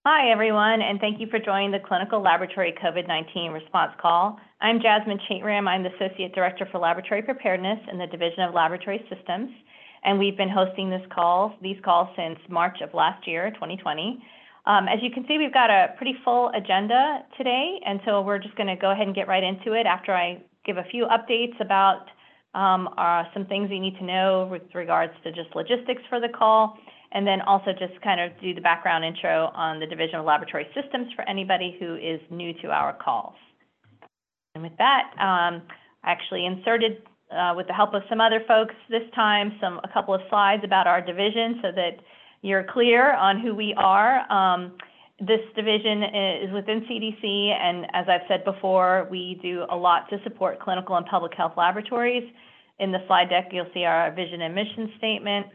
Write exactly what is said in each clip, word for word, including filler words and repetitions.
Hi, everyone, and thank you for joining the Clinical Laboratory COVID nineteen Response Call. I'm Jasmine Chaitram. I'm the Associate Director for Laboratory Preparedness in the Division of Laboratory Systems, and we've been hosting this call, these calls since March of last year, twenty twenty. Um, as you can see, we've got a pretty full agenda today, and so we're just going to go ahead and get right into it after I give a few updates about um, uh, some things you need to know with regards to just logistics for the call, and then also just kind of do the background intro on the Division of Laboratory Systems for anybody who is new to our calls. And with that, um, I actually inserted, uh, with the help of some other folks this time, some a couple of slides about our division so that you're clear on who we are. Um, this division is within C D C, and as I've said before, we do a lot to support clinical and public health laboratories. In the slide deck, you'll see our vision and mission statement.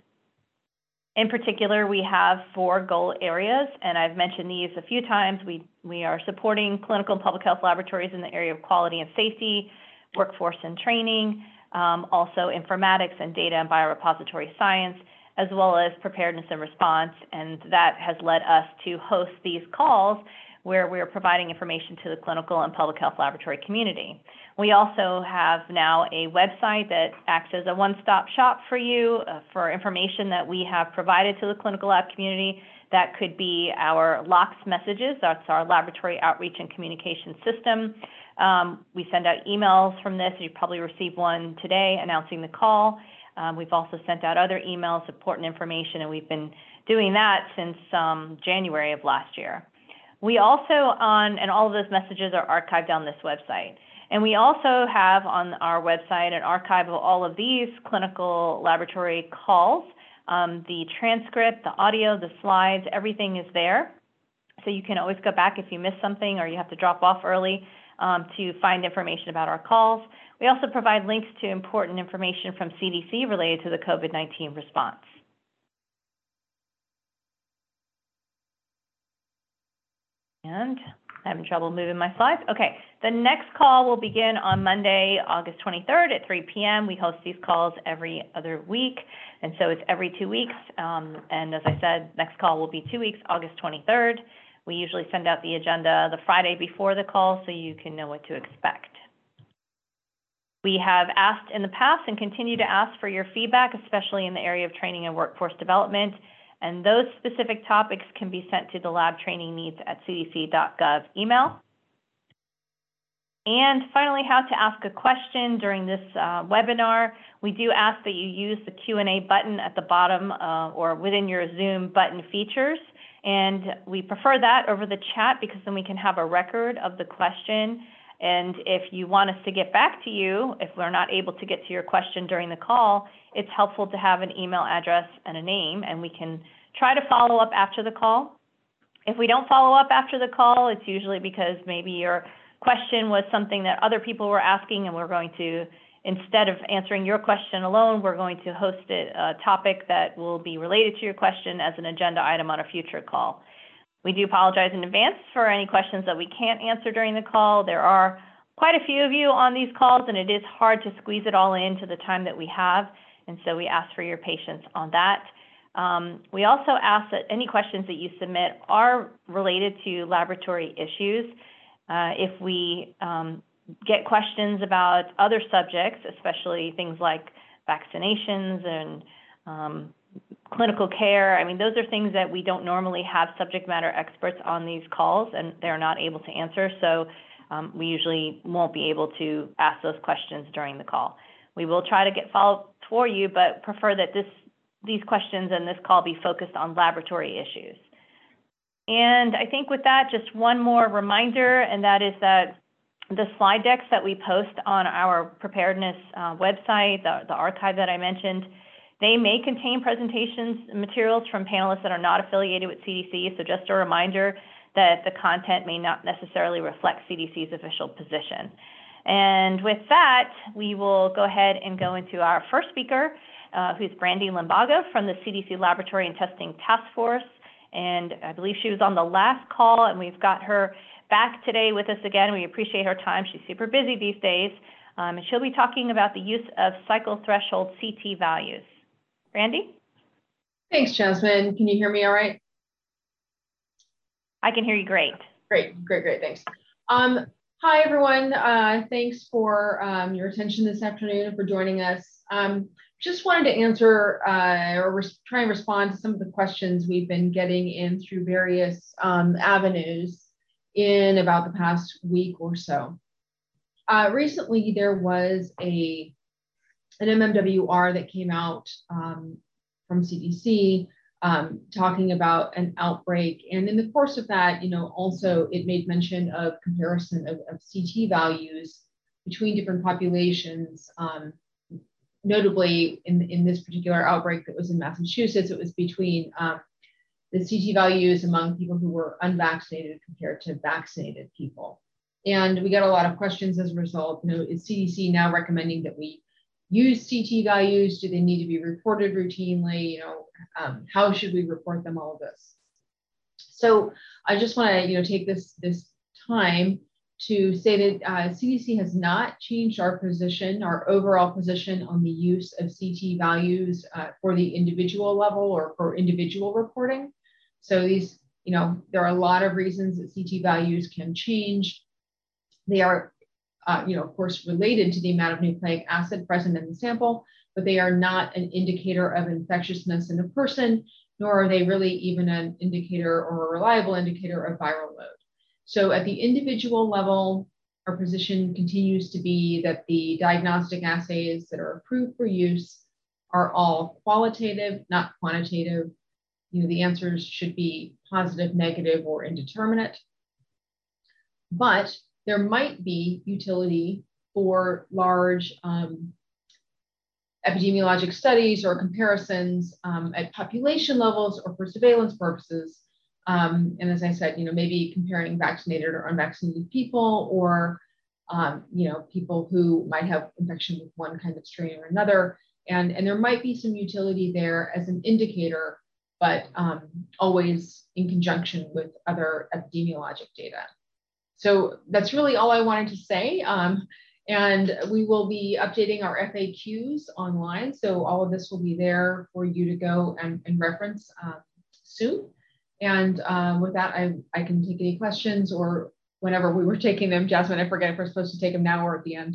In particular, we have four goal areas, and I've mentioned these a few times. We, we are supporting clinical and public health laboratories in the area of quality and safety, workforce and training, um, also informatics and data and biorepository science, as well as preparedness and response. And that has led us to host these calls where we're providing information to the clinical and public health laboratory community. We also have now a website that acts as a one-stop shop for you uh, for information that we have provided to the clinical lab community. That could be our L O C S messages. That's our Laboratory Outreach and Communication System. Um, we send out emails from this. You probably received one today announcing the call. Um, we've also sent out other emails, important information, and we've been doing that since um, January of last year. We also on, and all of those messages are archived on this website. And we also have on our website an archive of all of these clinical laboratory calls. Um, the transcript, the audio, the slides, everything is there. So you can always go back if you miss something or you have to drop off early um, to find information about our calls. We also provide links to important information from C D C related to the COVID nineteen response. And I'm having trouble moving my slides. Okay, the next call will begin on Monday, August twenty-third at three p m We host these calls every other week, and so it's every two weeks. Um, and as I said, next call will be two weeks, August twenty-third. We usually send out the agenda the Friday before the call so you can know what to expect. We have asked in the past and continue to ask for your feedback, especially in the area of training and workforce development. And those specific topics can be sent to the lab training needs at c d c dot gov email. And finally, how to ask a question during this uh, webinar. We do ask that you use the Q and A button at the bottom uh, or within your Zoom button features. And we prefer that over the chat because then we can have a record of the question. And if you want us to get back to you, if we're not able to get to your question during the call, it's helpful to have an email address and a name, and we can try to follow up after the call. If we don't follow up after the call, it's usually because maybe your question was something that other people were asking, and we're going to, instead of answering your question alone, we're going to host it, a topic that will be related to your question as an agenda item on a future call. We do apologize in advance for any questions that we can't answer during the call. There are quite a few of you on these calls, and it is hard to squeeze it all into the time that we have, and so we ask for your patience on that. Um, we also ask that any questions that you submit are related to laboratory issues. Uh, if we um, get questions about other subjects, especially things like vaccinations and um, clinical care, I mean, those are things that we don't normally have subject matter experts on these calls, and they're not able to answer, so um, we usually won't be able to ask those questions during the call. We will try to get follow-up for you, but prefer that this, these questions and this call be focused on laboratory issues. And I think with that, just one more reminder, and that is that the slide decks that we post on our preparedness uh, website, the, the archive that I mentioned, they may contain presentations and materials from panelists that are not affiliated with C D C, so just a reminder that the content may not necessarily reflect C D C's official position. And with that, we will go ahead and go into our first speaker, uh, who's Brandy Limbago from the C D C Laboratory and Testing Task Force. And I believe she was on the last call, and we've got her back today with us again. We appreciate her time. She's super busy these days. Um, and she'll be talking about the use of cycle threshold C T values. Brandy? Thanks, Jasmine. Can you hear me all right? I I can hear you great. Great, great, great, thanks. Um, hi, everyone. Uh, thanks for um, your attention this afternoon and for joining us. Um, just wanted to answer uh, or try and respond to some of the questions we've been getting in through various um, avenues in about the past week or so. Uh, recently, there was a an M M W R that came out um, from C D C um, talking about an outbreak. And in the course of that, you know, also it made mention of comparison of, of C T values between different populations. Um, notably, in, in this particular outbreak that was in Massachusetts, it was between um, the C T values among people who were unvaccinated compared to vaccinated people. And we got a lot of questions as a result. You know, is C D C now recommending that we use C T values? Do they need to be reported routinely? You know, um, how should we report them? All of this. So I just want to, you know, take this this time to say that uh, C D C has not changed our position, our overall position on the use of C T values uh, for the individual level or for individual reporting. So these, you know, there are a lot of reasons that C T values can change. They are, uh, you know, of course, related to the amount of nucleic acid present in the sample, but they are not an indicator of infectiousness in a person, nor are they really even an indicator or a reliable indicator of viral load. So at the individual level, our position continues to be that the diagnostic assays that are approved for use are all qualitative, not quantitative. You know, the answers should be positive, negative, or indeterminate. But there might be utility for large um, epidemiologic studies or comparisons um, at population levels or for surveillance purposes. Um, and as I said, you know, maybe comparing vaccinated or unvaccinated people, or um, you know, people who might have infection with one kind of strain or another. And, and there might be some utility there as an indicator, but um, always in conjunction with other epidemiologic data. So that's really all I wanted to say. Um, and we will be updating our F A Qs online. So all of this will be there for you to go and, and reference uh, soon. And uh, with that, I, I can take any questions, or whenever we were taking them. Jasmine, I forget if we're supposed to take them now or at the end.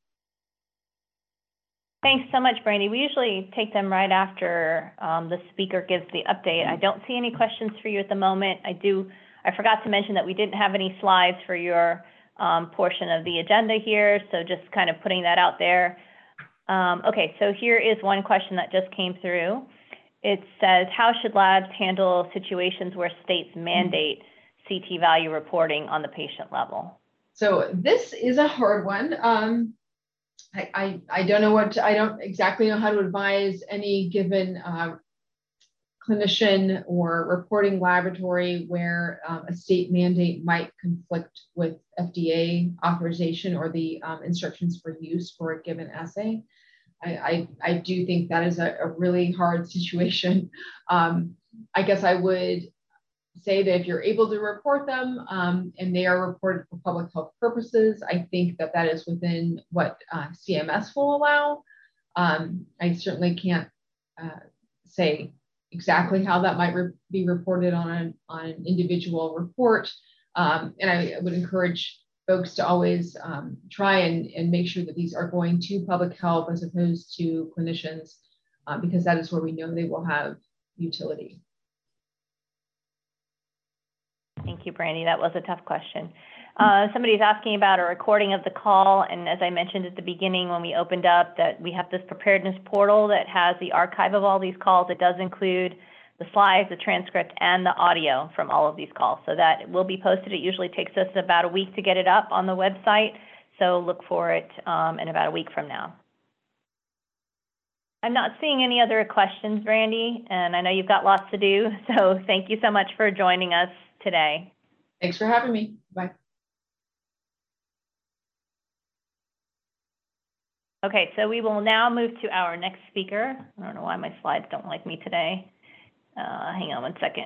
Thanks so much, Brandy. We usually take them right after um, the speaker gives the update. I don't see any questions for you at the moment. I do. I forgot to mention that we didn't have any slides for your um, portion of the agenda here, so just kind of putting that out there. Um, okay, so here is one question that just came through. It says, how should labs handle situations where states mandate C T value reporting on the patient level? So this is a hard one. Um, I, I, I don't know what, to, I don't exactly know how to advise any given uh, clinician or reporting laboratory where um, a state mandate might conflict with F D A authorization or the um, instructions for use for a given assay. I, I, I do think that is a, a really hard situation. Um, I guess I would say that if you're able to report them um, and they are reported for public health purposes, I think that that is within what uh, C M S will allow. Um, I certainly can't uh, say exactly how that might re be reported on an, on an individual report. Um, and I would encourage folks to always um, try and, and make sure that these are going to public health as opposed to clinicians, uh, because that is where we know they will have utility. Thank you, Brandy. That was a tough question. Uh, somebody's asking about a recording of the call, and as I mentioned at the beginning when we opened up, that we have this preparedness portal that has the archive of all these calls. It does include the slides, the transcript, and the audio from all of these calls. So that will be posted. It usually takes us about a week to get it up on the website, so look for it um, in about a week from now. I'm not seeing any other questions, Brandy, and I know you've got lots to do, so thank you so much for joining us today. Thanks for having me. Bye. Okay, so we will now move to our next speaker. I don't know why my slides don't like me today. Uh, hang on one second.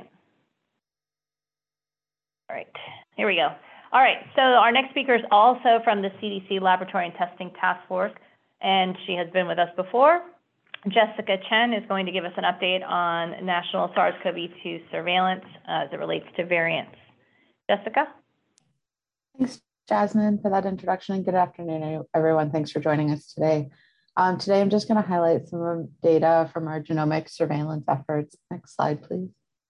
All right, here we go. All right, so our next speaker is also from the C D C Laboratory and Testing Task Force, and she has been with us before. Jessica Chen is going to give us an update on national SARS CoV two surveillance uh, as it relates to variants. Jessica? Thanks, Jasmine, for that introduction, and good afternoon, everyone. Thanks for joining us today. Um, today, I'm just going to highlight some data from our genomic surveillance efforts. Next slide, please.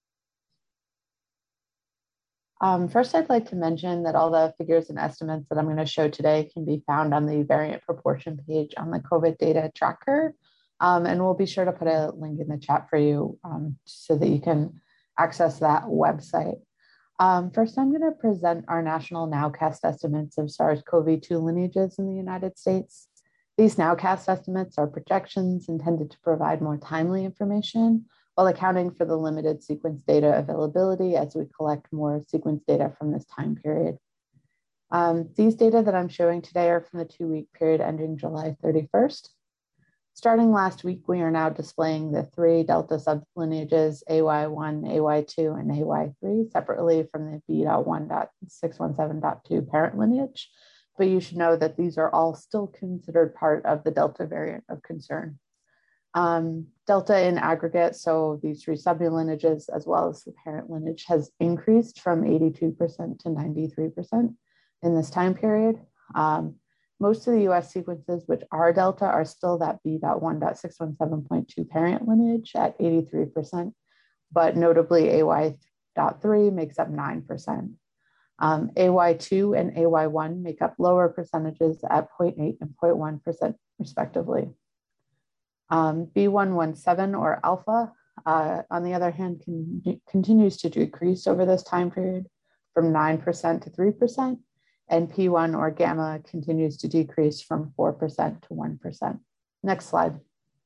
Um, first, I'd like to mention that all the figures and estimates that I'm going to show today can be found on the variant proportion page on the COVID data tracker. Um, and we'll be sure to put a link in the chat for you um, so that you can access that website. Um, first, I'm going to present our national nowcast estimates of SARS CoV two lineages in the United States. These nowcast estimates are projections intended to provide more timely information while accounting for the limited sequence data availability as we collect more sequence data from this time period. Um, these data that I'm showing today are from the two-week period ending July thirty-first. Starting last week, we are now displaying the three Delta sublineages A Y one, A Y two, and A Y three separately from the B one point six one seven point two parent lineage. But you should know that these are all still considered part of the Delta variant of concern. Um, Delta in aggregate, so these three sublineages as well as the parent lineage, has increased from eighty-two percent to ninety-three percent in this time period. Um, Most of the U S sequences which are Delta are still that B one point six one seven point two parent lineage at eighty-three percent, but notably A Y three makes up nine percent. Um, A Y two and A Y one make up lower percentages at zero point eight and zero point one percent respectively. Um, B one seventeen or alpha, uh, on the other hand, can, continues to decrease over this time period from nine percent to three percent. And P one or gamma continues to decrease from four percent to one percent. Next slide.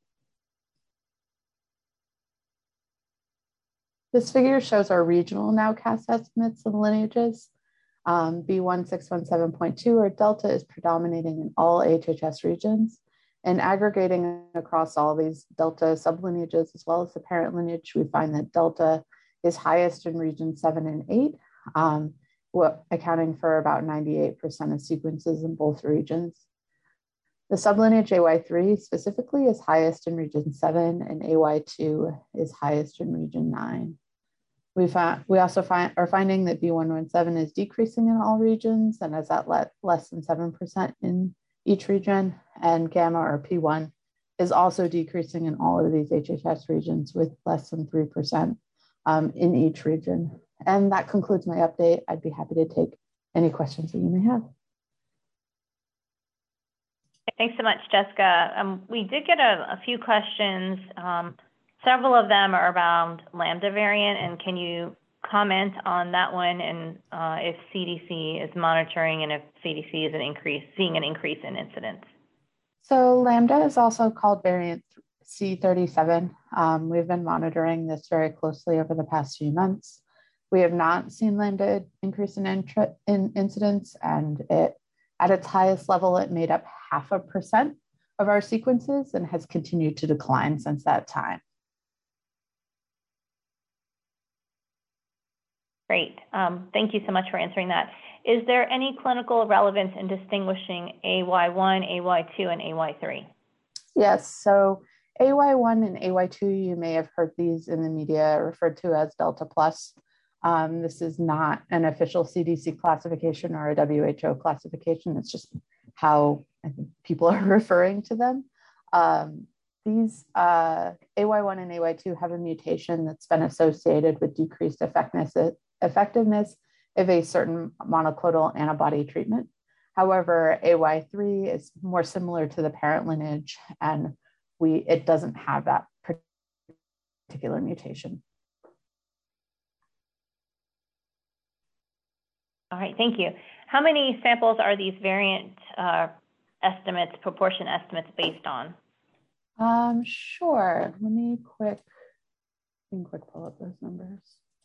This figure shows our regional nowcast estimates of lineages. Um, B one six one seven point two or Delta is predominating in all H H S regions. And aggregating across all these Delta sublineages as well as the parent lineage, we find that Delta is highest in region seven and eight. Um, accounting for about ninety-eight percent of sequences in both regions. The sublineage A Y three specifically is highest in region seven and A Y two is highest in region nine. We, found, we also find, are finding that B one seventeen is decreasing in all regions and is at le less than seven percent in each region, and gamma or P one is also decreasing in all of these H H S regions with less than three percent um, in each region. And that concludes my update. I'd be happy to take any questions that you may have. Thanks so much, Jessica. Um, we did get a, a few questions. Um, several of them are around Lambda variant, and can you comment on that one and uh, if C D C is monitoring and if C D C is an increase, seeing an increase in incidence? So Lambda is also called variant C thirty-seven. Um, we've been monitoring this very closely over the past few months. We have not seen Lambda increase in, in incidence, and it, at its highest level, it made up half a percent of our sequences and has continued to decline since that time. Great. Um, thank you so much for answering that. Is there any clinical relevance in distinguishing A Y one, A Y two, and A Y three? Yes. So A Y one and A Y two, you may have heard these in the media referred to as Delta Plus. Um, this is not an official C D C classification or a W H O classification. It's just how I think people are referring to them. Um, these uh, A Y one and A Y two have a mutation that's been associated with decreased effectiveness, effectiveness of a certain monoclonal antibody treatment. However, A Y three is more similar to the parent lineage, and we it doesn't have that particular mutation. All right, thank you. How many samples are these variant uh, estimates, proportion estimates based on? Um, sure. Let me quick, let me quick pull up those numbers.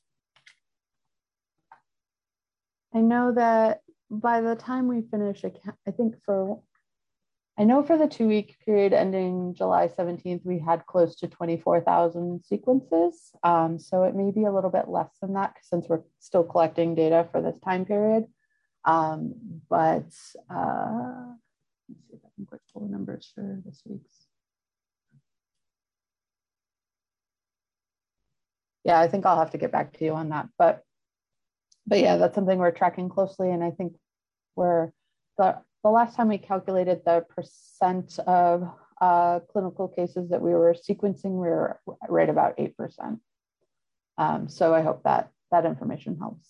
I know that by the time we finish, I think for, I know for the two week period ending July seventeenth, we had close to twenty-four thousand sequences. Um, so it may be a little bit less than that since we're still collecting data for this time period. Um, but uh, let's see if I can quick pull the numbers for this week's. Yeah, I think I'll have to get back to you on that. But but yeah, that's something we're tracking closely. And I think we're the, the last time we calculated the percent of uh, clinical cases that we were sequencing, we were right about eight percent. Um, so I hope that that information helps.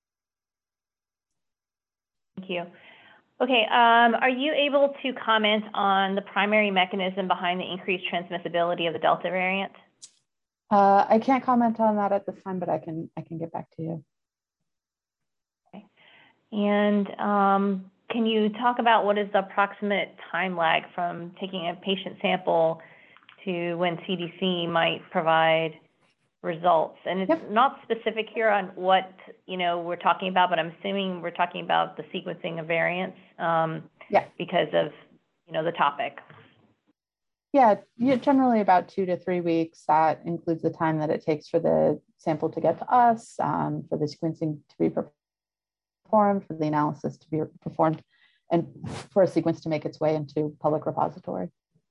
Thank you. Okay, um, are you able to comment on the primary mechanism behind the increased transmissibility of the Delta variant? Uh, I can't comment on that at this time, but I can I can get back to you. Okay. And um, can you talk about what is the approximate time lag from taking a patient sample to when C D C might provide results? And it's yep. not specific here on what, you know, we're talking about, but I'm assuming we're talking about the sequencing of variants um, yeah. because of, you know, the topic. Yeah, generally about two to three weeks. That includes the time that it takes for the sample to get to us, um, for the sequencing to be performed, for the analysis to be performed, and for a sequence to make its way into public repository.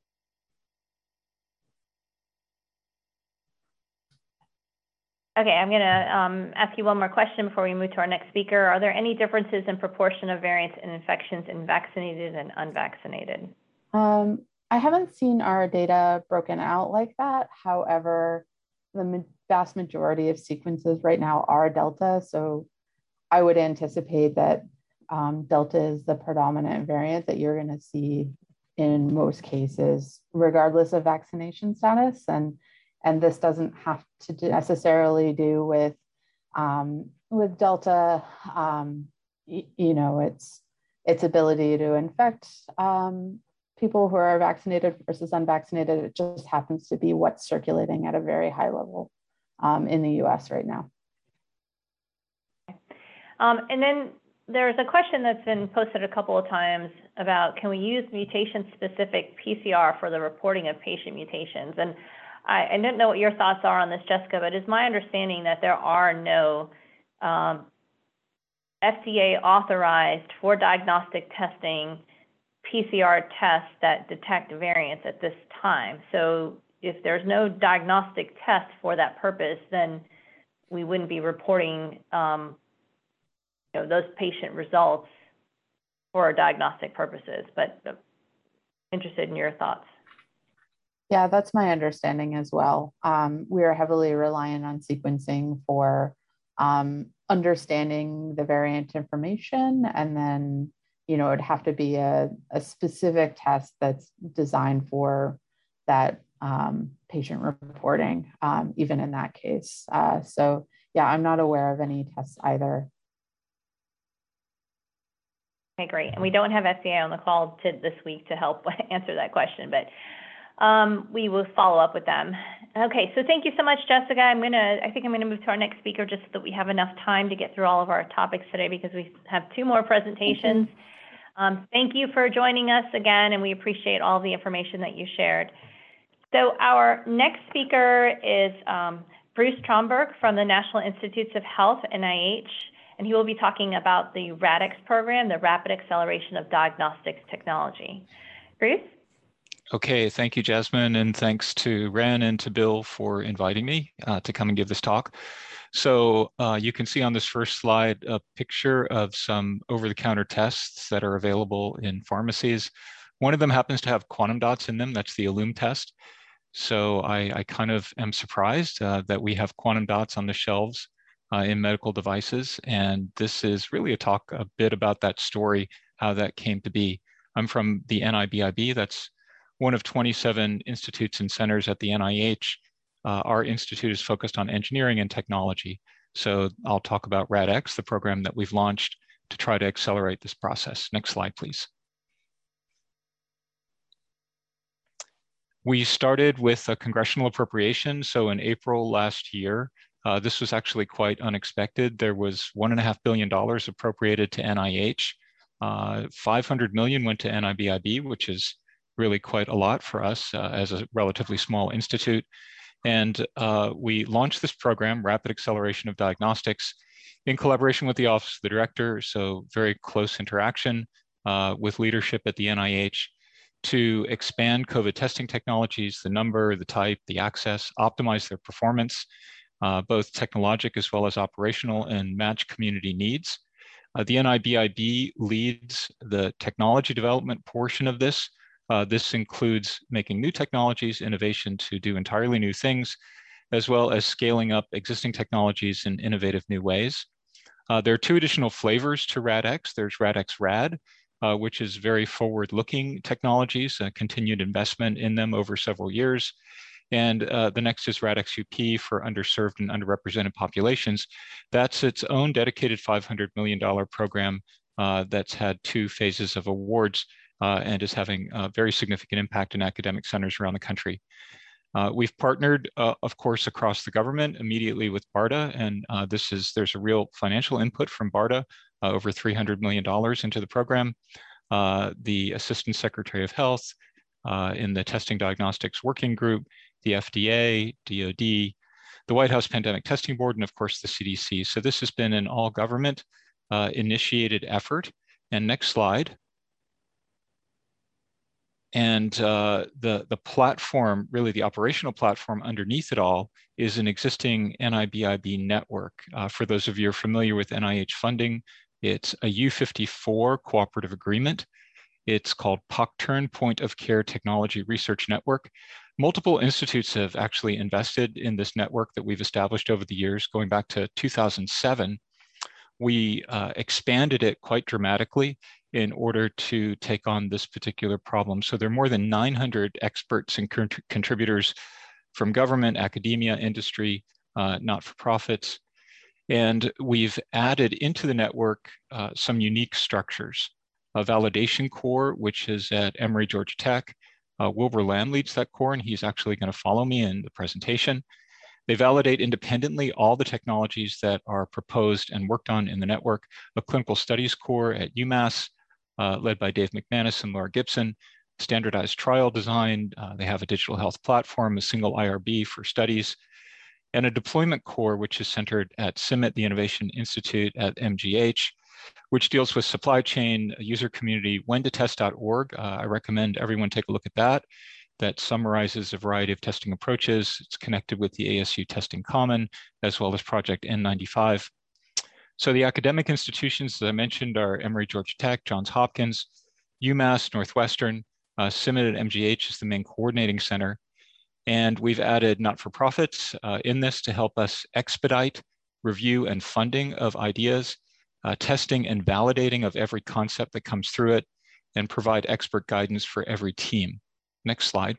Okay, I'm going to um, ask you one more question before we move to our next speaker. Are there any differences in proportion of variants and infections in vaccinated and unvaccinated? Um, I haven't seen our data broken out like that. However, the vast majority of sequences right now are Delta. So I would anticipate that um, Delta is the predominant variant that you're going to see in most cases, regardless of vaccination status. And And this doesn't have to necessarily do with um, with Delta, um, y- you know, its its ability to infect um, people who are vaccinated versus unvaccinated. It just happens to be what's circulating at a very high level um, in the U S right now. Um, and then there's a question that's been posted a couple of times about, can we use mutation-specific P C R for the reporting of patient mutations? And I, I don't know what your thoughts are on this, Jessica, but it's my understanding that there are no um, F D A authorized for diagnostic testing P C R tests that detect variants at this time. So if there's no diagnostic test for that purpose, then we wouldn't be reporting um, you know, those patient results for diagnostic purposes, but I'm interested in your thoughts. Yeah, that's my understanding as well. Um, we are heavily reliant on sequencing for um, understanding the variant information. And then, you know, it'd have to be a, a specific test that's designed for that um, patient reporting, um, even in that case. Uh, so yeah, I'm not aware of any tests either. Okay, great. And we don't have F D A on the call to, this week to help answer that question, but Um, we will follow up with them. Okay, so thank you so much, Jessica. I'm gonna, I think I'm gonna move to our next speaker just so that we have enough time to get through all of our topics today because we have two more presentations. Um, thank you for joining us again, and we appreciate all the information that you shared. So our next speaker is um, Bruce Tromberg from the National Institutes of Health, N I H, and he will be talking about the RADx program, the Rapid Acceleration of Diagnostics Technology. Bruce? Okay, thank you, Jasmine, and thanks to Ren and to Bill for inviting me uh, to come and give this talk. So uh, you can see on this first slide a picture of some over-the-counter tests that are available in pharmacies. One of them happens to have quantum dots in them. That's the Illum test. So I, I kind of am surprised uh, that we have quantum dots on the shelves uh, in medical devices. And this is really a talk a bit about that story, how that came to be. I'm from the N I B I B. That's one of twenty-seven institutes and centers at the N I H. Uh, our institute is focused on engineering and technology. So I'll talk about RADx, the program that we've launched to try to accelerate this process. Next slide, please. We started with a congressional appropriation. So in April last year, uh, this was actually quite unexpected. There was one and a half billion dollars appropriated to N I H. Uh, five hundred million went to N I B I B, which is really quite a lot for us uh, as a relatively small institute. And uh, we launched this program, Rapid Acceleration of Diagnostics, in collaboration with the Office of the Director, so very close interaction uh, with leadership at the N I H to expand COVID testing technologies, the number, the type, the access, optimize their performance, uh, both technologic as well as operational, and match community needs. Uh, the N I B I B leads the technology development portion of this. Uh, this includes making new technologies, innovation to do entirely new things, as well as scaling up existing technologies in innovative new ways. Uh, there are two additional flavors to RADx. There's RADx Rad, uh, which is very forward-looking technologies, uh, continued investment in them over several years. And uh, the next is RADx U P for underserved and underrepresented populations. That's its own dedicated five hundred million dollars program uh, that's had two phases of awards uh, and is having a very significant impact in academic centers around the country. Uh, we've partnered, uh, of course, across the government immediately with BARDA, and uh, this is there's a real financial input from BARDA, uh, over three hundred million dollars into the program. Uh, the Assistant Secretary of Health uh, in the Testing Diagnostics Working Group, the F D A, D O D, the White House Pandemic Testing Board, and of course the C D C. So this has been an all government uh, initiated effort. And next slide. And uh, the, the platform, really the operational platform underneath it all, is an existing N I B I B network. Uh, for those of you who are familiar with N I H funding, it's a U fifty-four cooperative agreement. It's called POCTERN, Point of Care Technology Research Network. Multiple institutes have actually invested in this network that we've established over the years, going back to two thousand seven. We uh, expanded it quite dramatically in order to take on this particular problem. So there are more than nine hundred experts and con contributors from government, academia, industry, uh, not-for-profits. And we've added into the network uh, some unique structures. A validation core, which is at Emory Georgia Tech. Uh, Wilbur Lamb leads that core, and he's actually going to follow me in the presentation. They validate independently all the technologies that are proposed and worked on in the network. A clinical studies core at UMass, uh, led by Dave McManus and Laura Gibson. Standardized trial design. Uh, they have a digital health platform, a single I R B for studies, and a deployment core, which is centered at CIMMYT, the Innovation Institute at M G H, which deals with supply chain, user community, when to test dot org. Uh, I recommend everyone take a look at that. That summarizes a variety of testing approaches. It's connected with the A S U Testing Common, as well as Project N ninety-five. So the academic institutions, as I mentioned, are Emory Georgia Tech, Johns Hopkins, UMass, Northwestern. Uh, CIMMYT at M G H is the main coordinating center. And we've added not-for-profits uh, in this to help us expedite review and funding of ideas, Uh, testing and validating of every concept that comes through it, and provide expert guidance for every team. Next slide.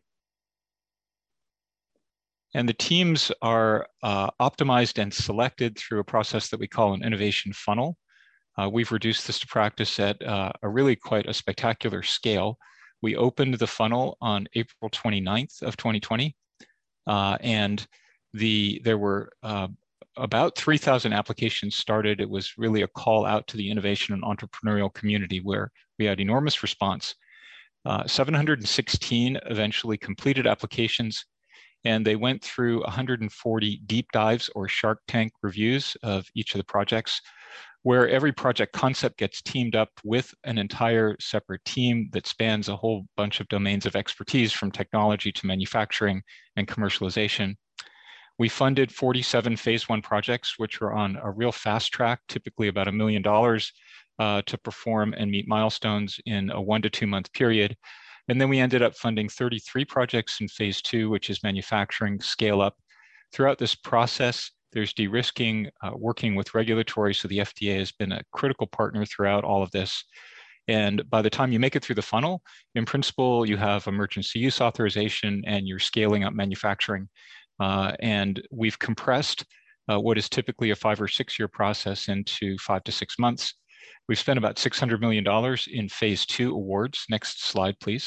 And the teams are uh, optimized and selected through a process that we call an innovation funnel. Uh, we've reduced this to practice at uh, a really quite a spectacular scale. We opened the funnel on April twenty-ninth of twenty twenty, uh, and the there were uh, about three thousand applications started. It was really a call out to the innovation and entrepreneurial community where we had enormous response. Uh, seven hundred sixteen eventually completed applications, and they went through one hundred forty deep dives or Shark Tank reviews of each of the projects, where every project concept gets teamed up with an entire separate team that spans a whole bunch of domains of expertise, from technology to manufacturing and commercialization. We funded forty-seven phase one projects, which were on a real fast track, typically about a million dollars uh, to perform and meet milestones in a one to two month period. And then we ended up funding thirty-three projects in phase two, which is manufacturing scale up. Throughout this process, there's de-risking, uh, working with regulatory. So the F D A has been a critical partner throughout all of this. And by the time you make it through the funnel, in principle, you have emergency use authorization and you're scaling up manufacturing. Uh, and we've compressed uh, what is typically a five or six year process into five to six months. We've spent about six hundred million dollars in phase two awards. Next slide, please.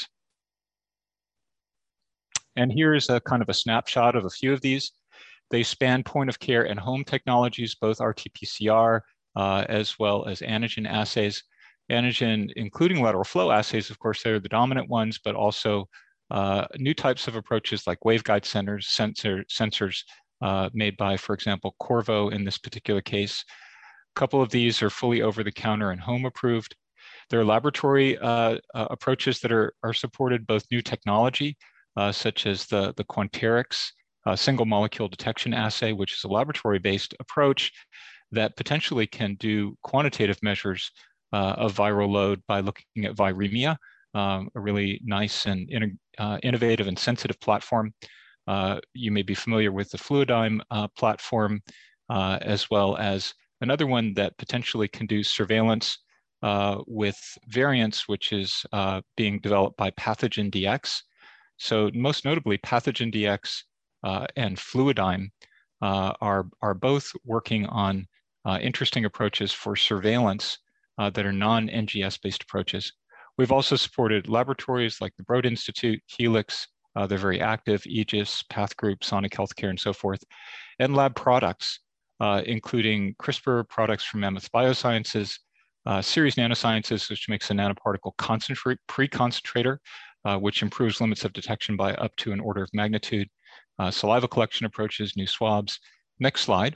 And here's a kind of a snapshot of a few of these. They span point of care and home technologies, both R T P C R uh, as well as antigen assays. Antigen, including lateral flow assays, of course, they're the dominant ones, but also uh, new types of approaches like waveguide sensors, sensor, sensors uh, made by, for example, Qorvo in this particular case. A couple of these are fully over-the-counter and home approved. There are laboratory uh, uh, approaches that are, are supported, both new technology, uh, such as the, the Quanterix a single molecule detection assay, which is a laboratory-based approach that potentially can do quantitative measures uh, of viral load by looking at viremia, um, a really nice and in, uh, innovative and sensitive platform. Uh, you may be familiar with the Fluidigm uh, platform, uh, as well as another one that potentially can do surveillance uh, with variants, which is uh, being developed by PathogenDx. So most notably, PathogenDx uh, and Fluidigm uh, are, are both working on uh, interesting approaches for surveillance uh, that are non-N G S-based approaches. We've also supported laboratories like the Broad Institute, Helix, uh, they're very active, Aegis, PathGroup, Sonic Healthcare, and so forth, and lab products, uh, including CRISPR products from Mammoth Biosciences, uh, Seres Nanosciences, which makes a nanoparticle concentrate pre-concentrator, uh, which improves limits of detection by up to an order of magnitude, uh, saliva collection approaches, new swabs. Next slide.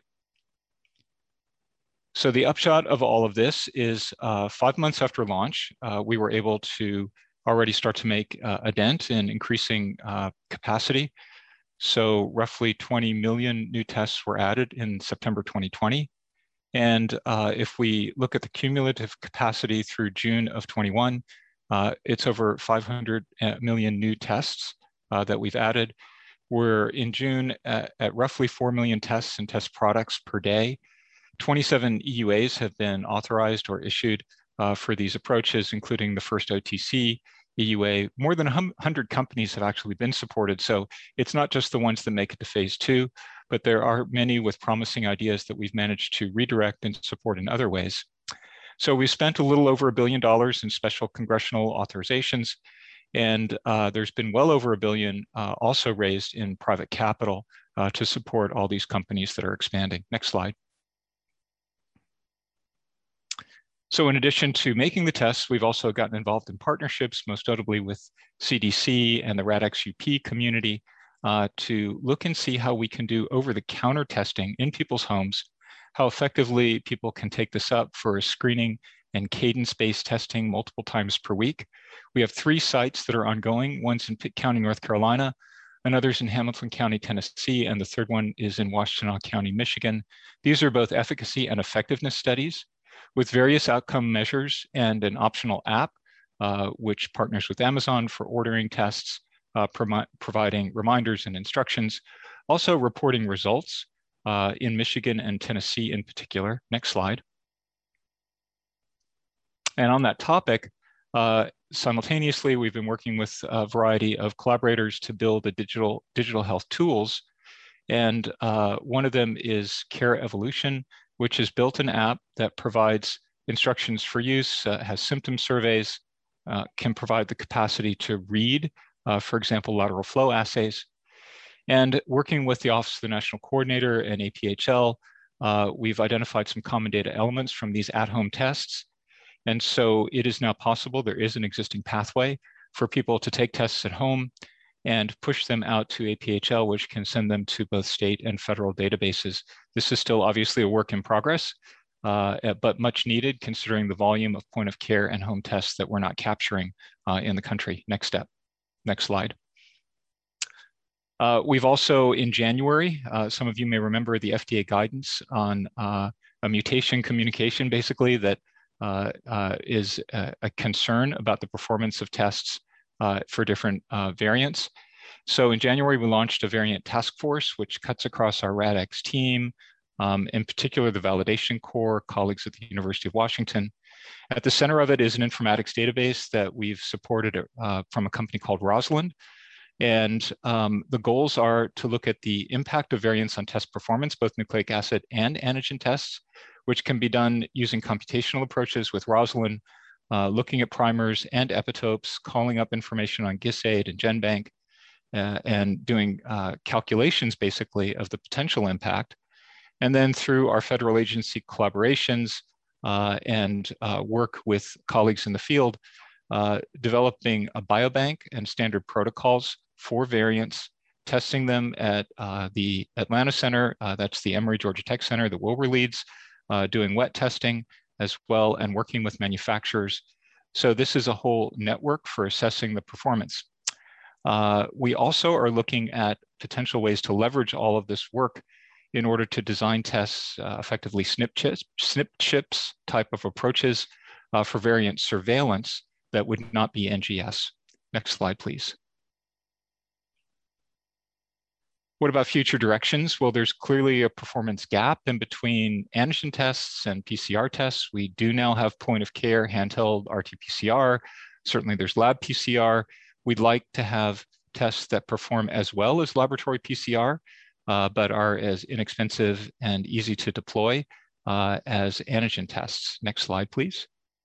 So the upshot of all of this is uh, five months after launch, uh, we were able to already start to make uh, a dent in increasing uh, capacity. So roughly twenty million new tests were added in September twenty twenty. And uh, if we look at the cumulative capacity through June of twenty-one, uh, it's over five hundred million new tests uh, that we've added. We're in June at, at roughly four million tests and test products per day. twenty-seven E U As have been authorized or issued uh, for these approaches, including the first O T C E U A. More than one hundred companies have actually been supported. So it's not just the ones that make it to phase two, but there are many with promising ideas that we've managed to redirect and support in other ways. So we spent a little over a billion dollars in special congressional authorizations, and uh, there's been well over a billion uh, also raised in private capital uh, to support all these companies that are expanding. Next slide. So in addition to making the tests, we've also gotten involved in partnerships, most notably with C D C and the RADx U P community, uh, to look and see how we can do over-the-counter testing in people's homes, how effectively people can take this up for screening and cadence-based testing multiple times per week. We have three sites that are ongoing. One's in Pitt County, North Carolina, another's in Hamilton County, Tennessee, and the third one is in Washtenaw County, Michigan. These are both efficacy and effectiveness studies with various outcome measures and an optional app, uh, which partners with Amazon for ordering tests, uh, pro providing reminders and instructions, also reporting results uh, in Michigan and Tennessee in particular. Next slide. And on that topic, uh, simultaneously, we've been working with a variety of collaborators to build the digital, digital health tools. And uh, one of them is Care Evolution, which has built an app that provides instructions for use, uh, has symptom surveys, uh, can provide the capacity to read, uh, for example, lateral flow assays. And working with the Office of the National Coordinator and A P H L, uh, we've identified some common data elements from these at-home tests. And so it is now possible, there is an existing pathway for people to take tests at home and push them out to A P H L, which can send them to both state and federal databases. This is still obviously a work in progress, uh, but much needed considering the volume of point of care and home tests that we're not capturing uh, in the country. Next step, next slide. Uh, we've also, in January, uh, some of you may remember the F D A guidance on uh, a mutation communication, basically, that uh, uh, is a, a concern about the performance of tests Uh, for different uh, variants. So in January, we launched a variant task force, which cuts across our RADx team, um, in particular the validation core, colleagues at the University of Washington. At the center of it is an informatics database that we've supported uh, from a company called Rosalind. And um, the goals are to look at the impact of variants on test performance, both nucleic acid and antigen tests, which can be done using computational approaches with Rosalind, Uh, looking at primers and epitopes, calling up information on GISAID and GenBank, uh, and doing uh, calculations basically of the potential impact. And then through our federal agency collaborations uh, and uh, work with colleagues in the field, uh, developing a biobank and standard protocols for variants, testing them at uh, the Atlanta Center, uh, that's the Emory Georgia Tech Center that Wilbur leads, uh, doing wet testing as well, and working with manufacturers. So this is a whole network for assessing the performance. Uh, we also are looking at potential ways to leverage all of this work in order to design tests, uh, effectively S N P chips, S N P chips type of approaches uh, for variant surveillance that would not be N G S. Next slide, please. What about future directions? Well, there's clearly a performance gap in between antigen tests and P C R tests. We do now have point of care handheld R T P C R. Certainly there's lab P C R. We'd like to have tests that perform as well as laboratory P C R, uh, but are as inexpensive and easy to deploy uh, as antigen tests. Next slide, please.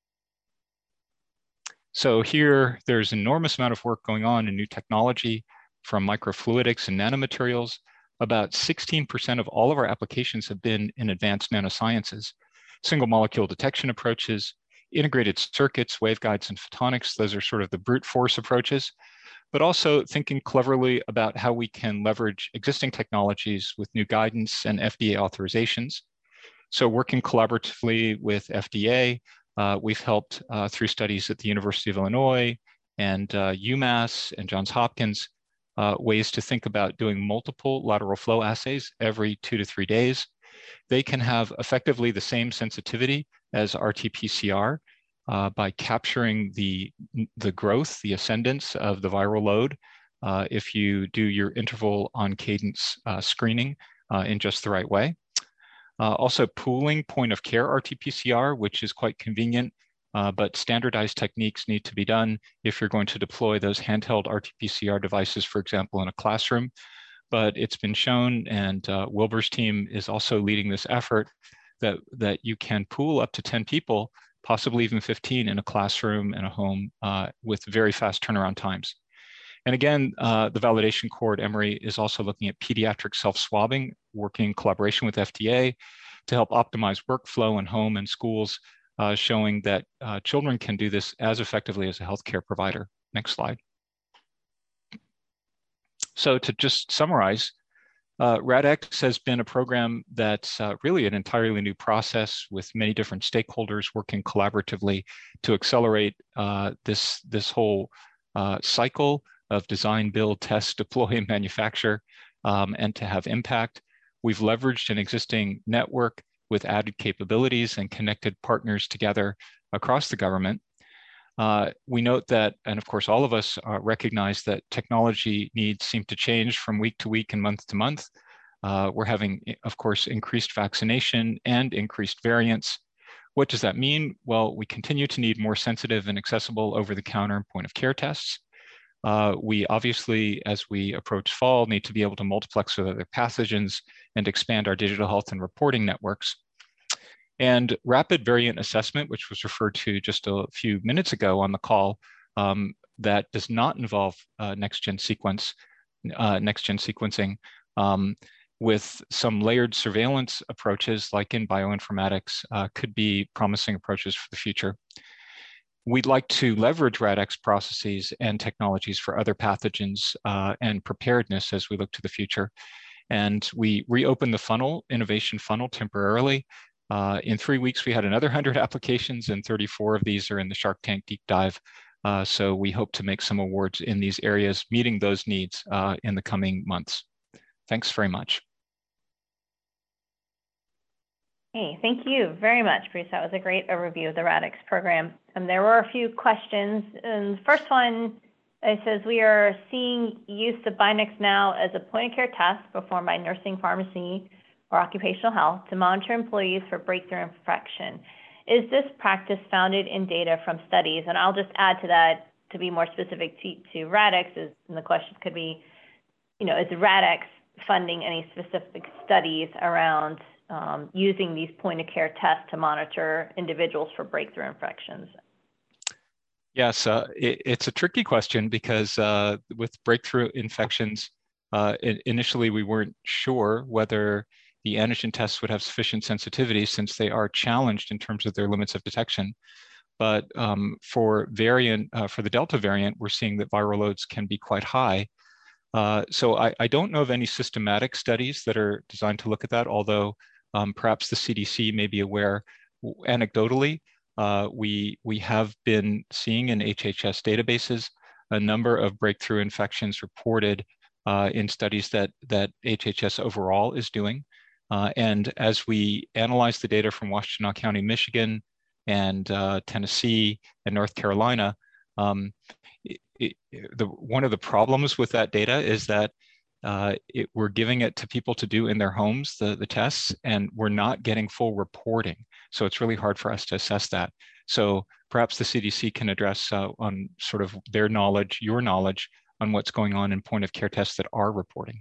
So here, there's an enormous amount of work going on in new technology from microfluidics and nanomaterials. About sixteen percent of all of our applications have been in advanced nanosciences. Single molecule detection approaches, integrated circuits, waveguides, and photonics. Those are sort of the brute force approaches, but also thinking cleverly about how we can leverage existing technologies with new guidance and F D A authorizations. So working collaboratively with F D A, uh, we've helped uh, through studies at the University of Illinois and uh, UMass and Johns Hopkins, uh, ways to think about doing multiple lateral flow assays every two to three days. They can have effectively the same sensitivity as R T P C R uh, by capturing the, the growth, the ascendance of the viral load uh, if you do your interval on cadence uh, screening uh, in just the right way. Uh, also pooling point of care R T P C R, which is quite convenient, uh, but standardized techniques need to be done if you're going to deploy those handheld R T P C R devices, for example, in a classroom. But it's been shown, and uh, Wilbur's team is also leading this effort, that, that you can pool up to ten people, possibly even fifteen in a classroom and a home uh, with very fast turnaround times. And again, uh, the validation core at Emory is also looking at pediatric self-swabbing, working in collaboration with F D A to help optimize workflow in home and schools, uh, showing that uh, children can do this as effectively as a healthcare provider. Next slide. So to just summarize, uh, RADx has been a program that's uh, really an entirely new process with many different stakeholders working collaboratively to accelerate uh, this, this whole uh, cycle of design, build, test, deploy, and manufacture, um, and to have impact. We've leveraged an existing network with added capabilities and connected partners together across the government. Uh, we note that, and of course all of us uh, recognize that technology needs seem to change from week to week and month to month. Uh, we're having, of course, increased vaccination and increased variants. What does that mean? Well, we continue to need more sensitive and accessible over-the-counter and point-of-care tests. Uh, we obviously, as we approach fall, need to be able to multiplex with other pathogens and expand our digital health and reporting networks. And rapid variant assessment, which was referred to just a few minutes ago on the call, um, that does not involve uh, next-gen sequence, uh, next-gen sequencing, um, with some layered surveillance approaches, like in bioinformatics, uh, could be promising approaches for the future. We'd like to leverage RADx processes and technologies for other pathogens uh, and preparedness as we look to the future. And we reopened the funnel, innovation funnel, temporarily. Uh, in three weeks, we had another one hundred applications, and thirty-four of these are in the Shark Tank Deep Dive. Uh, so we hope to make some awards in these areas, meeting those needs uh, in the coming months. Thanks very much. Hey, thank you very much, Bruce. That was a great overview of the RADx program. And there were a few questions. And the first one, it says, we are seeing use of Binax now as a point-of-care test performed by nursing, pharmacy, or occupational health to monitor employees for breakthrough infection. Is this practice founded in data from studies? And I'll just add to that, to be more specific to, to RADx, is, and the question could be, you know, is RADx funding any specific studies around um, using these point-of-care tests to monitor individuals for breakthrough infections? Yes, uh, it, it's a tricky question because uh, with breakthrough infections, uh, it, initially we weren't sure whether the antigen tests would have sufficient sensitivity since they are challenged in terms of their limits of detection. But um, for variant, uh, for the Delta variant, we're seeing that viral loads can be quite high. Uh, so I, I don't know of any systematic studies that are designed to look at that, although um, perhaps the C D C may be aware. Anecdotally, uh, we, we have been seeing in H H S databases a number of breakthrough infections reported uh, in studies that, that H H S overall is doing. Uh, and as we analyze the data from Washtenaw County, Michigan, and uh, Tennessee and North Carolina, um, it, it, the, one of the problems with that data is that uh, it, we're giving it to people to do in their homes, the, the tests, and we're not getting full reporting. So it's really hard for us to assess that. So perhaps the C D C can address uh, on sort of their knowledge, your knowledge on what's going on in point of care tests that are reporting.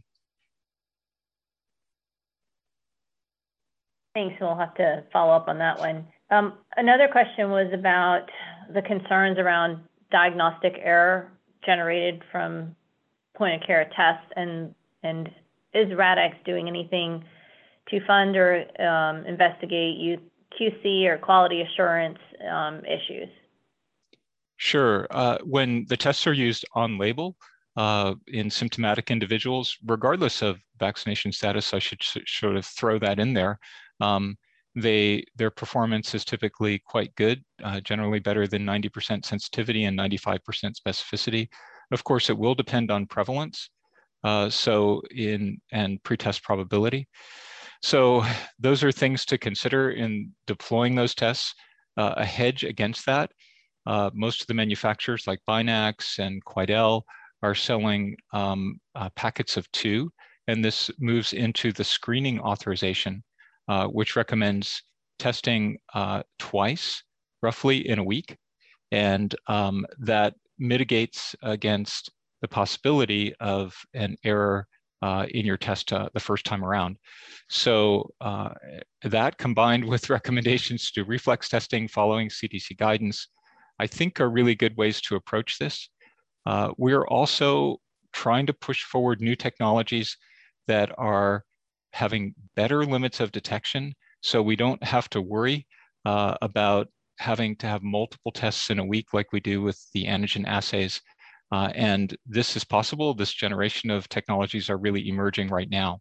Thanks, we'll have to follow up on that one. Um, another question was about the concerns around diagnostic error generated from point of care tests, and, and is RADx doing anything to fund or um, investigate you Q C or quality assurance um, issues? Sure. Uh, when the tests are used on label uh, in symptomatic individuals, regardless of vaccination status, I should sort of throw that in there. Um, they their performance is typically quite good, uh, generally better than ninety percent sensitivity and ninety-five percent specificity. Of course, it will depend on prevalence, uh, so in and pretest probability. So those are things to consider in deploying those tests. Uh, a hedge against that, uh, most of the manufacturers like Binax and Quidel are selling um, uh, packets of two, and this moves into the screening authorization, uh, which recommends testing uh, twice, roughly in a week, and um, that mitigates against the possibility of an error Uh, in your test uh, the first time around. So uh, that combined with recommendations to reflex testing following C D C guidance, I think are really good ways to approach this. Uh, we're also trying to push forward new technologies that are having better limits of detection, so we don't have to worry uh, about having to have multiple tests in a week like we do with the antigen assays. Uh, and this is possible. This generation of technologies are really emerging right now.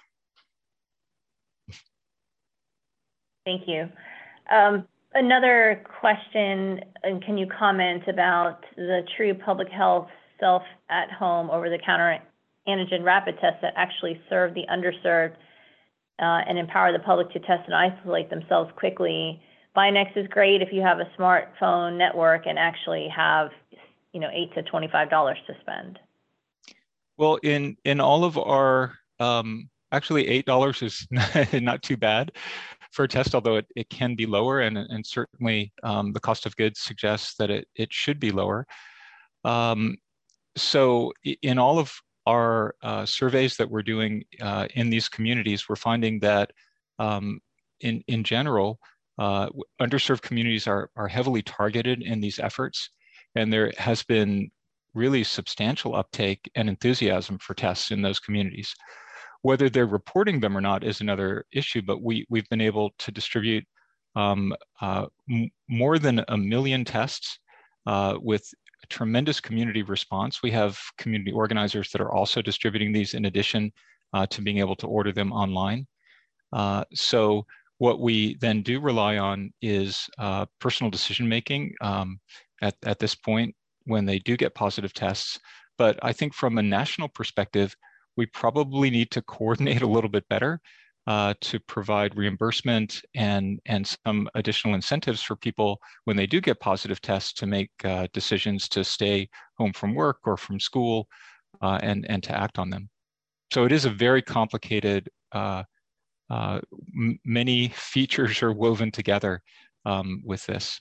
Thank you. Um, another question, and can you comment about the true public health self at home over-the-counter antigen rapid tests that actually serve the underserved uh, and empower the public to test and isolate themselves quickly? Binax is great if you have a smartphone network and actually have you know, eight to twenty-five dollars to spend. Well, in in all of our, um, actually eight dollars is not too bad for a test, although it, it can be lower, and, and certainly um, the cost of goods suggests that it, it should be lower. Um, so in all of our uh, surveys that we're doing uh, in these communities, we're finding that um, in, in general, uh, underserved communities are, are heavily targeted in these efforts. And there has been really substantial uptake and enthusiasm for tests in those communities. Whether they're reporting them or not is another issue, but we, we've been able to distribute um, uh, m more than a million tests uh, with a tremendous community response. We have community organizers that are also distributing these in addition uh, to being able to order them online. Uh, so what we then do rely on is uh, personal decision-making. Um, At, at this point when they do get positive tests. But I think from a national perspective, we probably need to coordinate a little bit better uh, to provide reimbursement and, and some additional incentives for people when they do get positive tests to make uh, decisions to stay home from work or from school uh, and, and to act on them. So it is a very complicated, uh, uh, many features are woven together um, with this.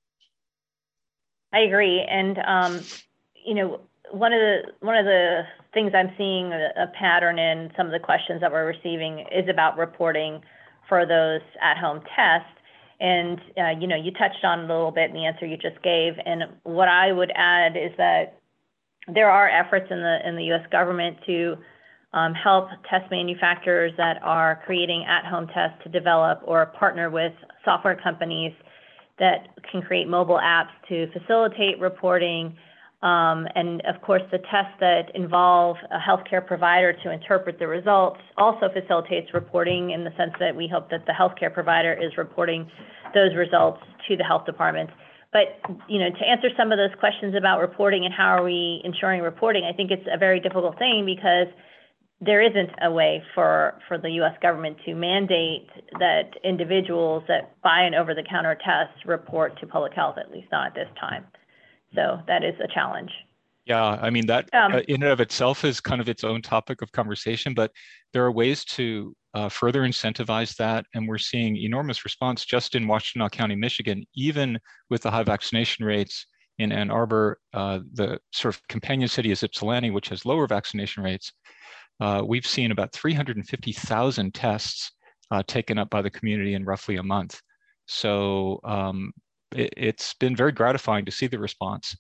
I agree, and um, you know, one of the one of the things I'm seeing a, a pattern in some of the questions that we're receiving is about reporting for those at-home tests, and uh, you know, you touched on it a little bit in the answer you just gave. And what I would add is that there are efforts in the in the U S government to um, help test manufacturers that are creating at-home tests to develop or partner with software companies that can create mobile apps to facilitate reporting. Um, and of course, the tests that involve a healthcare provider to interpret the results also facilitates reporting, in the sense that we hope that the healthcare provider is reporting those results to the health departments. but, you know, to answer some of those questions about reporting and how are we ensuring reporting, I think it's a very difficult thing because there isn't a way for, for the U S government to mandate that individuals that buy an over-the-counter test report to public health, at least not at this time. So that is a challenge. Yeah, I mean, that Um, uh, in and of itself is kind of its own topic of conversation, but there are ways to uh, further incentivize that. And we're seeing enormous response just in Washtenaw County, Michigan, even with the high vaccination rates in Ann Arbor. Uh, the sort of companion city is Ypsilanti, which has lower vaccination rates. Uh, we've seen about three hundred fifty thousand tests uh, taken up by the community in roughly a month. So um, it, it's been very gratifying to see the response.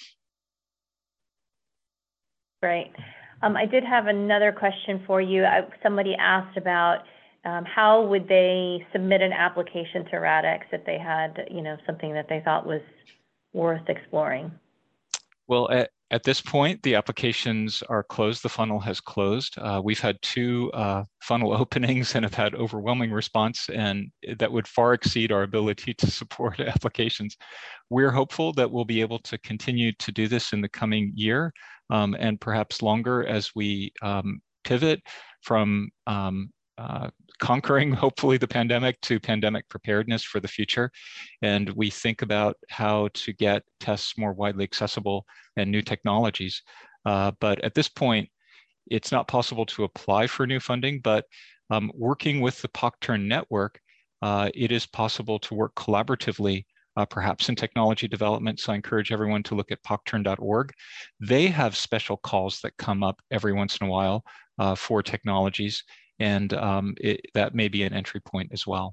Great. Um, I did have another question for you. I, somebody asked about um, how would they submit an application to RADx if they had, you know, something that they thought was worth exploring? Well, at, at this point, the applications are closed. The funnel has closed. Uh, we've had two uh, funnel openings and have had overwhelming response, and that would far exceed our ability to support applications. We're hopeful that we'll be able to continue to do this in the coming year. Um, and perhaps longer as we um, pivot from um, uh, conquering, hopefully, the pandemic to pandemic preparedness for the future. And we think about how to get tests more widely accessible and new technologies. Uh, but at this point, it's not possible to apply for new funding, but um, working with the POCTERN network, uh, it is possible to work collaboratively Uh, perhaps in technology development. So I encourage everyone to look at poctern dot org. They have special calls that come up every once in a while uh, for technologies, and um, it, that may be an entry point as well.